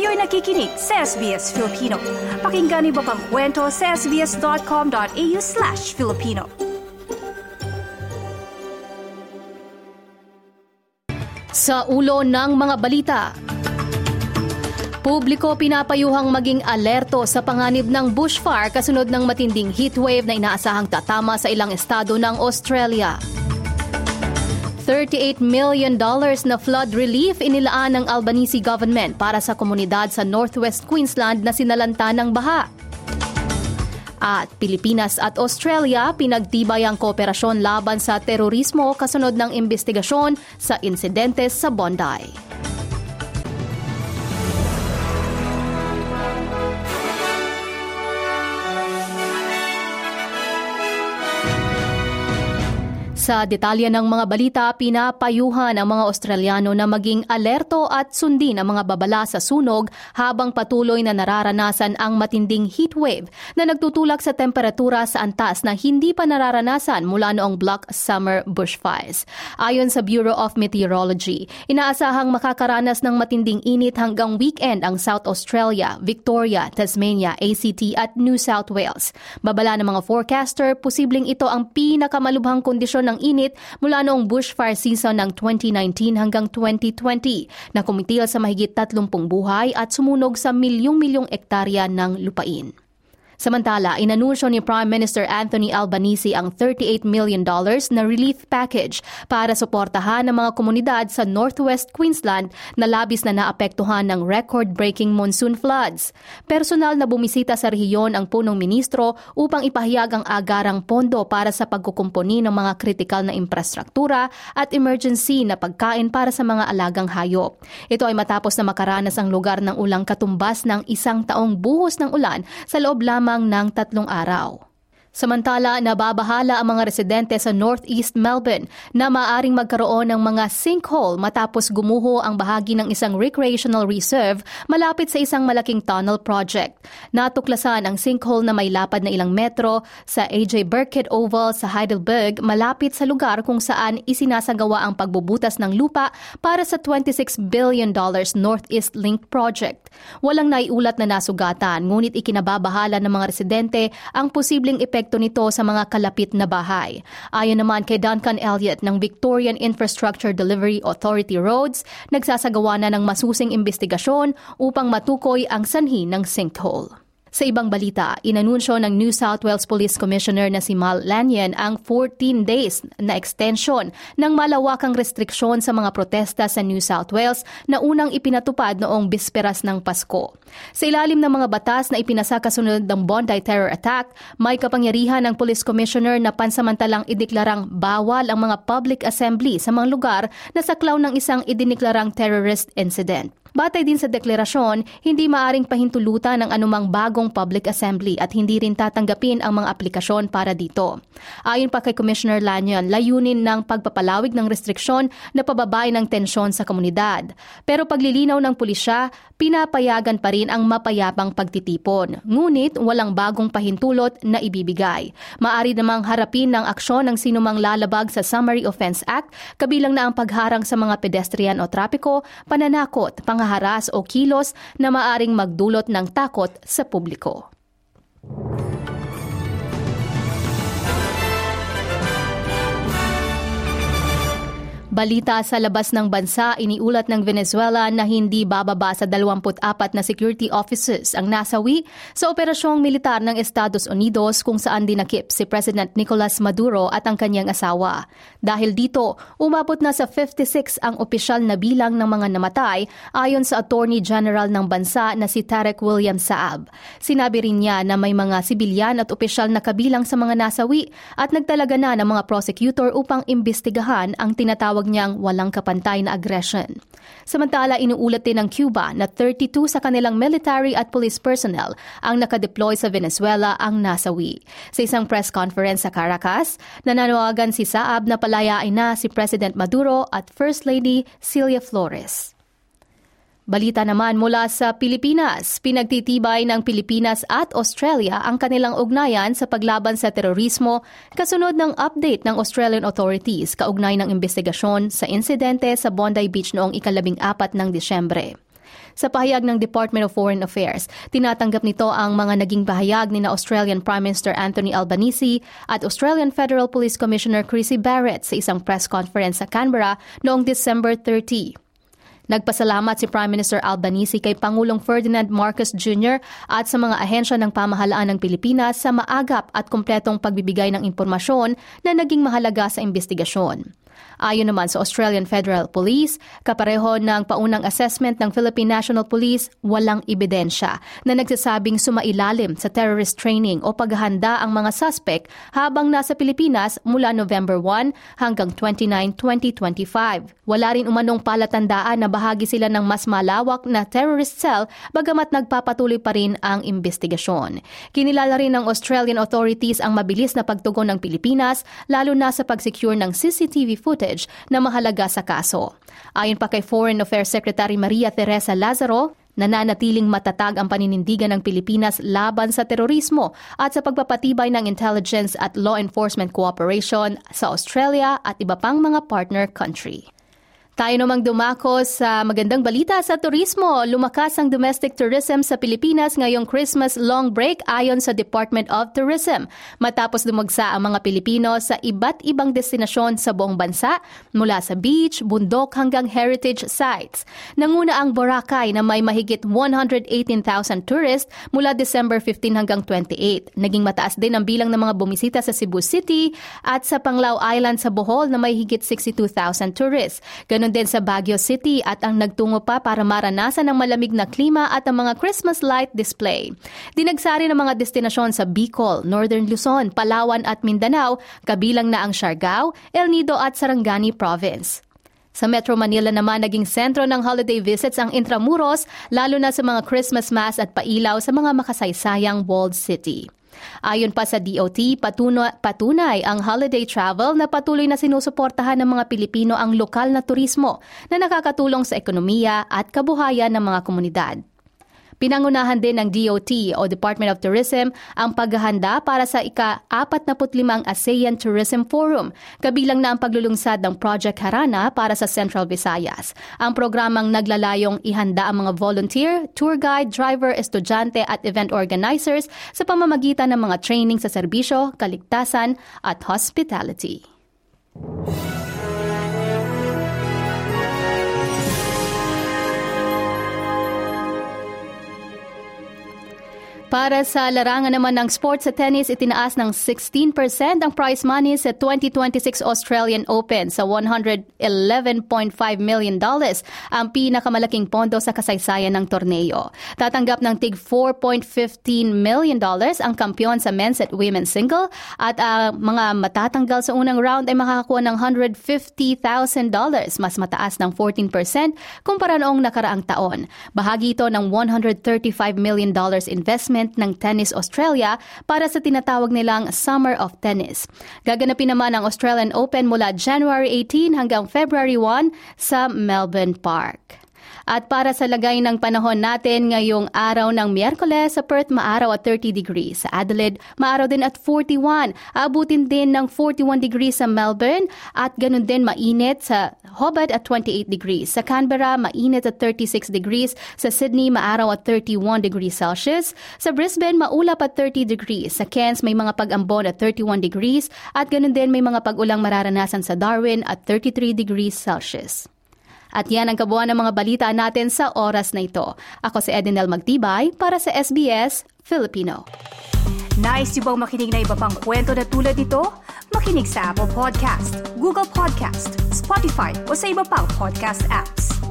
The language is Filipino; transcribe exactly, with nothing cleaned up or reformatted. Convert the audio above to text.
Kayo'y nakikinig sa S B S Filipino. Pakinggan niyo pa ang kwento sa sbs.com.au slash Filipino. Sa ulo ng mga balita, publiko pinapayuhang maging alerto sa panganib ng bushfire kasunod ng matinding heatwave na inaasahang tatama sa ilang estado ng Australia. thirty-eight million dollars na flood relief inilaan ng Albanese government para sa komunidad sa Northwest Queensland na sinalanta ng baha. At Pilipinas at Australia pinagtibay ang kooperasyon laban sa terorismo kasunod ng investigasyon sa insidente sa Bondi. Sa detalye ng mga balita, pinapayuhan ang mga Australiano na maging alerto at sundin ang mga babala sa sunog habang patuloy na nararanasan ang matinding heatwave na nagtutulak sa temperatura sa antas na hindi pa nararanasan mula noong Black Summer bushfires. Ayon sa Bureau of Meteorology, inaasahang makakaranas ng matinding init hanggang weekend ang South Australia, Victoria, Tasmania, A C T at New South Wales. Babala ng mga forecaster, posibleng ito ang pinakamalubhang kondisyon ng init mula noong bushfire season ng twenty nineteen hanggang twenty twenty na kumitil sa mahigit tatlumpung buhay at sumunog sa milyong-milyong ektarya ng lupain. Samantala, inanunsyo ni Prime Minister Anthony Albanese ang thirty-eight million dollars na relief package para suportahan ang mga komunidad sa Northwest Queensland na labis na naapektuhan ng record-breaking monsoon floods. Personal na bumisita sa rehiyon ang punong ministro upang ipahayag ang agarang pondo para sa pagkukumpuni ng mga kritikal na infrastruktura at emergency na pagkain para sa mga alagang hayop. Ito ay matapos na makaranas ang lugar ng ulang katumbas ng isang taong buhos ng ulan sa loob lamang ng tatlong araw. Samantala, nababahala ang mga residente sa Northeast Melbourne na maaring magkaroon ng mga sinkhole matapos gumuho ang bahagi ng isang recreational reserve malapit sa isang malaking tunnel project. Natuklasan ang sinkhole na may lapad na ilang metro sa A J Burkitt Oval sa Heidelberg malapit sa lugar kung saan isinasagawa ang pagbubutas ng lupa para sa twenty-six billion dollars Northeast Link project. Walang naiulat na nasugatan, ngunit ikinababahala ng mga residente ang posibleng epekto nito sa mga kalapit na bahay. Ayon naman kay Duncan Elliott ng Victorian Infrastructure Delivery Authority Roads, nagsasagawa na ng masusing investigasyon upang matukoy ang sanhi ng sinkhole. Sa ibang balita, inanunsyo ng New South Wales Police Commissioner na si Mal Lanyon ang fourteen days na extension ng malawakang restriksyon sa mga protesta sa New South Wales na unang ipinatupad noong bisperas ng Pasko. Sa ilalim ng mga batas na ipinasa kasunod ng Bondi terror attack, may kapangyarihan ng Police Commissioner na pansamantalang ideklarang bawal ang mga public assembly sa mga lugar na saklaw ng isang idineklarang terrorist incident. Batay din sa deklarasyon, hindi maaring pahintulutan ng anumang bagong public assembly at hindi rin tatanggapin ang mga aplikasyon para dito. Ayon pa kay Commissioner Lanyon, layunin ng pagpapalawig ng restriksyon na pababay ng tensyon sa komunidad. Pero paglilinaw ng pulisya, pinapayagan pa rin ang mapayapang pagtitipon. Ngunit walang bagong pahintulot na ibibigay. Maari namang harapin ng aksyon ng sinumang lalabag sa Summary Offence Act, kabilang na ang pagharang sa mga pedestrian o trapiko, pananakot, panghaharas o kilos na maaring magdulot ng takot sa publiko. Balita sa labas ng bansa, iniulat ng Venezuela na hindi bababa sa dalawampu't apat na security officers ang nasawi sa operasyong militar ng Estados Unidos kung saan dinakip si President Nicolas Maduro at ang kanyang asawa. Dahil dito, umabot na sa fifty-six ang opisyal na bilang ng mga namatay ayon sa Attorney General ng bansa na si Tarek William Saab. Sinabi rin niya na may mga sibilyan at opisyal na kabilang sa mga nasawi at nagtalaga na ng mga prosecutor upang imbestigahan ang tinatawag niyang walang kapantay na aggression. Samantala, inuulat din ng Cuba na thirty-two sa kanilang military at police personnel ang nakadeploy sa Venezuela ang nasawi. Sa isang press conference sa Caracas, nananawagan si Saab na palayain na si President Maduro at First Lady Celia Flores. Balita naman mula sa Pilipinas, pinagtitibay ng Pilipinas at Australia ang kanilang ugnayan sa paglaban sa terorismo kasunod ng update ng Australian authorities kaugnay ng investigasyon sa insidente sa Bondi Beach noong ikalabing apat ng Disyembre. Sa pahayag ng Department of Foreign Affairs, tinatanggap nito ang mga naging pahayag ni na Australian Prime Minister Anthony Albanese at Australian Federal Police Commissioner Chrissy Barrett sa isang press conference sa Canberra noong December thirtieth. Nagpasalamat si Prime Minister Albanese kay Pangulong Ferdinand Marcos Junior at sa mga ahensya ng pamahalaan ng Pilipinas sa maagap at kumpletong pagbibigay ng impormasyon na naging mahalaga sa investigasyon. Ayon naman sa Australian Federal Police, kapareho ng paunang assessment ng Philippine National Police, walang ebidensya na nagsasabing sumailalim sa terrorist training o paghahanda ang mga suspect habang nasa Pilipinas mula November first hanggang twenty-ninth, twenty twenty-five. Wala rin umanong palatandaan na bahagi sila ng mas malawak na terrorist cell bagamat nagpapatuloy pa rin ang investigasyon. Kinilala rin ng Australian authorities ang mabilis na pagtugon ng Pilipinas lalo na sa pag-secure ng C C T V footage na mahalaga sa kaso. Ayon pa kay Foreign Affairs Secretary Maria Teresa Lazaro, nananatiling matatag ang paninindigan ng Pilipinas laban sa terorismo at sa pagpapatibay ng intelligence at law enforcement cooperation sa Australia at iba pang mga partner country. Tayo namang dumako sa magandang balita sa turismo. Lumakas ang domestic tourism sa Pilipinas ngayong Christmas long break ayon sa Department of Tourism. Matapos dumagsa ang mga Pilipino sa iba't ibang destinasyon sa buong bansa, mula sa beach, bundok hanggang heritage sites. Nanguna ang Boracay na may mahigit one hundred eighteen thousand tourists mula December fifteenth hanggang twenty-eighth. Naging mataas din ang bilang ng mga bumisita sa Cebu City at sa Panglao Island sa Bohol na may higit sixty-two thousand tourists. Ganon din sa Baguio City at ang nagtungo pa para maranasan ang malamig na klima at ang mga Christmas light display. Dinagsari ng mga destinasyon sa Bicol, Northern Luzon, Palawan at Mindanao, kabilang na ang Siargao, El Nido at Sarangani Province. Sa Metro Manila naman, naging sentro ng holiday visits ang Intramuros, lalo na sa mga Christmas mass at pailaw sa mga makasaysayang walled city. Ayon pa sa D O T, patunay, patunay ang holiday travel na patuloy na sinusuportahan ng mga Pilipino ang lokal na turismo na nakakatulong sa ekonomiya at kabuhayan ng mga komunidad. Pinangunahan din ng D O T o Department of Tourism ang paghahanda para sa ika-apat na limang ASEAN Tourism Forum, kabilang na ang paglulungsad ng Project Harana para sa Central Visayas. Ang programang naglalayong ihanda ang mga volunteer, tour guide, driver, estudyante at event organizers sa pamamagitan ng mga training sa serbisyo, kaligtasan at hospitality. Para sa larangan naman ng sports sa tennis, itinaas ng sixteen percent ang prize money sa twenty twenty-six Australian Open sa one hundred eleven point five million dollars, ang pinakamalaking pondo sa kasaysayan ng torneo. Tatanggap ng tig four point one five million dollars ang kampiyon sa men's at women's single at uh, mga matatanggal sa unang round ay makakakuha ng one hundred fifty thousand dollars, mas mataas ng fourteen percent kumpara noong nakaraang taon. Bahagi ito ng one hundred thirty-five million dollars investment ng Tennis Australia para sa tinatawag nilang Summer of Tennis. Gaganapin naman ang Australian Open mula January eighteenth hanggang February first sa Melbourne Park. At para sa lagay ng panahon natin ngayong araw ng Miyerkules, sa Perth maaraw at thirty degrees. Sa Adelaide, maaraw din at forty-one. Abutin din ng forty-one degrees sa Melbourne at ganun din mainit sa Hobart at twenty-eight degrees. Sa Canberra, mainit at thirty-six degrees. Sa Sydney, maaraw at thirty-one degrees Celsius. Sa Brisbane, maulap at thirty degrees. Sa Cairns, may mga pag-ambon at thirty-one degrees. At ganun din may mga pag-ulang mararanasan sa Darwin at thirty-three degrees Celsius. At yan ang kabuuan ng mga balita natin sa oras na ito. Ako si Edinel Magtibay para sa S B S Filipino. Nice yung bang makinig na iba pang kwento na tulad ito? Makinig sa Apple Podcast, Google Podcast, Spotify o sa iba pang podcast apps.